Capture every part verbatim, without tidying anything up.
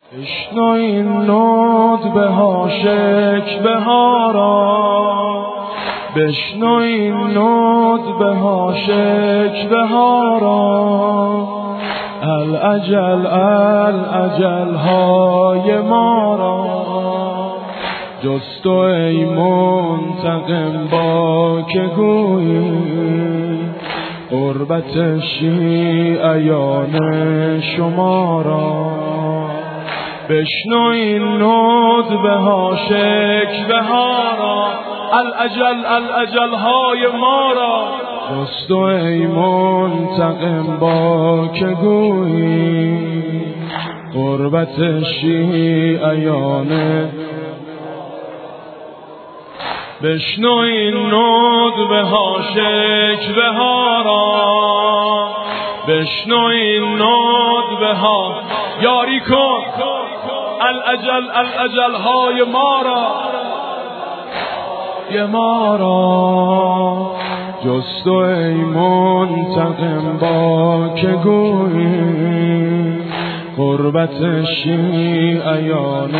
بشنو این ندبه ها شکوه ها را، بشنو این ندبه ها شکوه ها را، الاجل الاجل های ما را. جز تو ای منتقم با که گویی، قربت شیعیان شما را. بشنو این ندبه ها شکوه ها را، الاجل الاجل های ما را. جز تو ای منتقم با که گویی، قربت شیعیان. بشنو این ندبه ها شکوه ها را، بشنو این ندبه ها یاری کن الاجل الاجل های ما را، ی ما را. جز تو ای منتقم با که گویی، قربت شیعیان.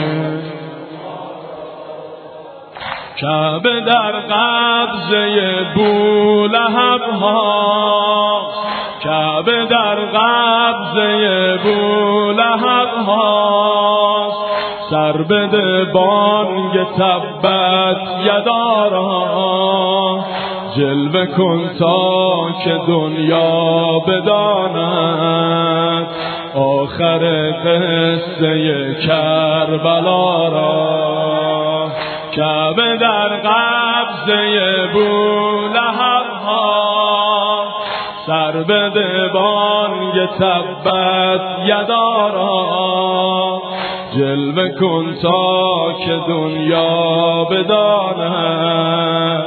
کعبه در قبضه بولهب ها، کعبه در قبضه بولهب ها. سر بده بانگ تبت یدا را، جلوه کن تا که دنیا بداند آخر قصه کربلا را. کعبه در قبضه بولهب ها، سر بده بانگ تبت یدا را، جلوه کن تا که دنیا بداند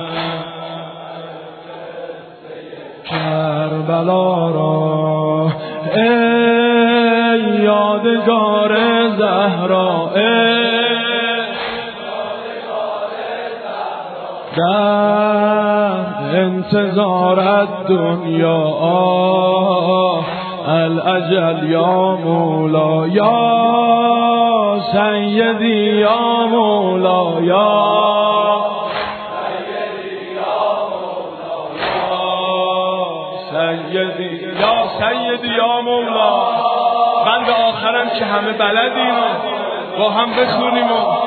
کربلا را. ای یادگار زهرا، ای در انتظارت دنیا، الاجل یا مولا یا سیدی یا مولا یا سیدی یا سیدی یا مولا. بند آخرم که همه بلدیم با هم بخونیم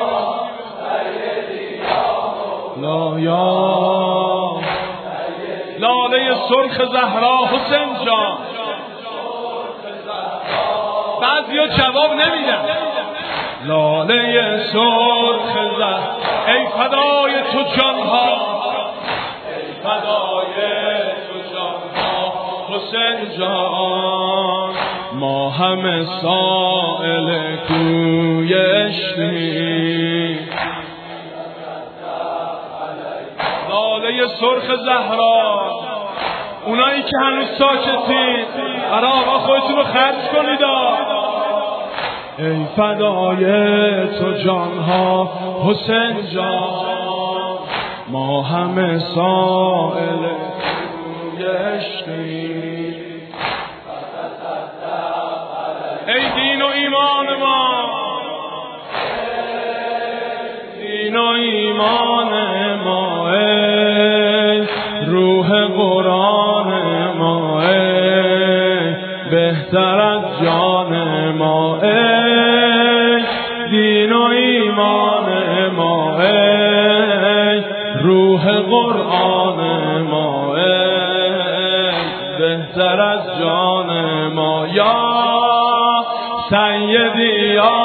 لا یا لاله سرخ زهرا حسین جان. بعضیا جواب نمیدن. لاله سرخ زهرا ای فدای تو جانها، ای فدای تو جانها حسین جان. ما همه سائل کوی عشقیم، لاله سرخ زهرا. اونایی که هنوز ساکتین برای آقا خودتون رو خرج کنید. ای فدای تو جانها حسین جان، ما همه سائل کوی عشقیم. ای دین و ایمان ما، دین و ایمان ما، ای روح قرآن ما، ای بهتر از جان ما، ای دین و ایمان ما، ای روح قرآن ما، ای بهتر از جان ما. یا سیدی یا